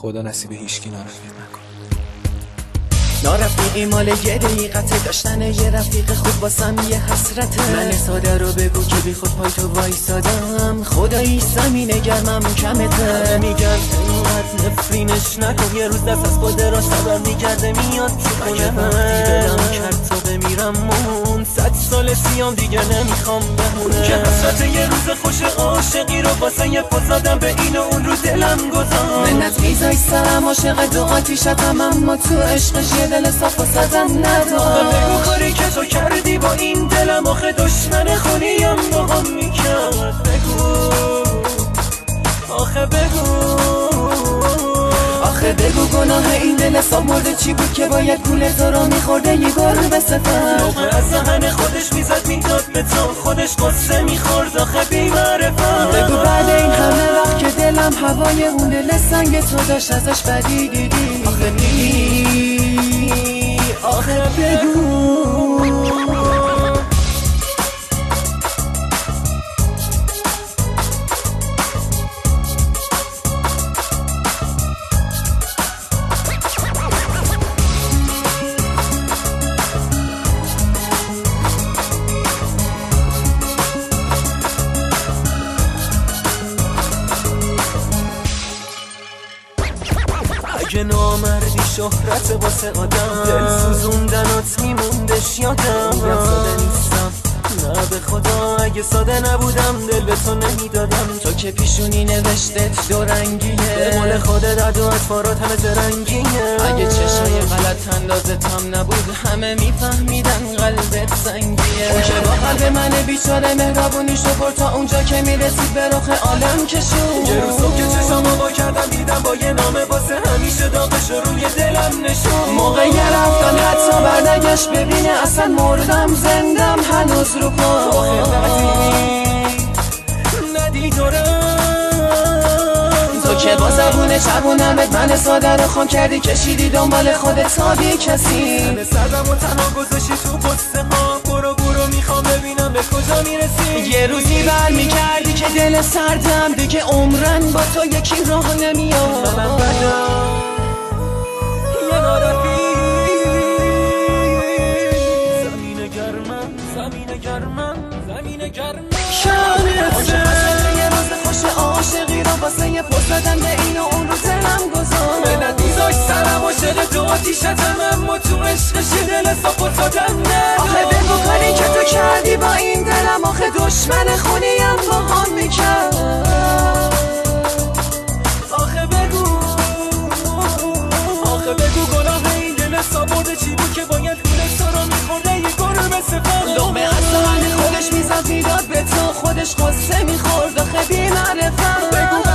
خدا نصیب هیچکی نارفیق نکن. نارفیقی مال یه دقیقته، داشتن یه رفیق خوب واسم یه حسرته. من ساده رو بگو که بی خود پای تو وایسادم، خدایی زمین گرمم کمته. میگن اینقدر نفرینش نکن، یه روز دست از خود را صبر میگرده میاد تو خونه. دلم کرد تا بمیرم مون، 100 سال سیام دیگه نمیخوام بمونه. که حسرت یه روز خوش عاشقی رو واسه یه پازادم به این و اون رو دلم گذار. منت میزای سرم عاشق دو آتیشتم، اما تو عشقش یه دل صاف و صدم ندار. بگو کاری که تو کردی با این دلم، آخه دشمن خونیم با هم میکرد. بگو آخه بگو گناه این دل صاف مرده چی بود که باید گول تو رو میخورده یه گربه سفر. لقمه از دهن خودش میزد میداد به تو، خودش قصه میخورد آخه بی‌معرفت. بگو بعد این همه وقت که دلم هوای اون دل سنگ تو داشت ازش بدی دیدی. آخه بگو اگه نامردی شهرت واسه آدم، دل سوزوندنات میموندش یادم. میگم ساده نیستم نه به خدا، اگه ساده نبودم دل به تو نمیدادم. تو که پیشونی نوشتت دو رنگیه، به مال خودت عد و اطفارات همه زرنگیه. اگه چشای غلط اندازتم نبود همه میفهمیدن قلبت سنگیه. اون که با قلب من بیچاره مهربونیشو برد تا اونجا که میرسید به رخ عالم کشون. یه روز صبح که چشامو با کردم دیدم با یه نامه واسه همیشه داغش روی دلم نشون. موقع یه رفتن حتی برنگشت ببینه اصلا مردم زندم هنوز رو پا. آخه ندی تو که با زبون چبونمت من ساده رو خام کردی، کشیدی دنبال خودت تا بی کسی. من سردم و تنها گذاشتی تو قصه ها، برو میخوام ببینم به کجا میرسی. یه روزی بر میکردی که دل سردم دیگه عمرن با تو یکی راه نمیاد. من بدم یه نارفیق، زمین گرمم شانته. یه روز خوش عاشقی رو واسه یه پس زدن به این و اون رو دلم گذار. منت میزاش سرم عاشق تو آتیشتم، اما تو عشقش یه دل صاف و صدم ندار. آخه بگو کاری که تو کردی با این دلم، آخه دشمن خونیم با هم میکرد. آخه بگو گناه این دل صاف مرده چی بود که باید گول تو رو میخورده یه گربه سفر. لقمه از دهن خودش میزد میداد به تو، خودش قصه میخورد آخه بی‌معرفت. بگو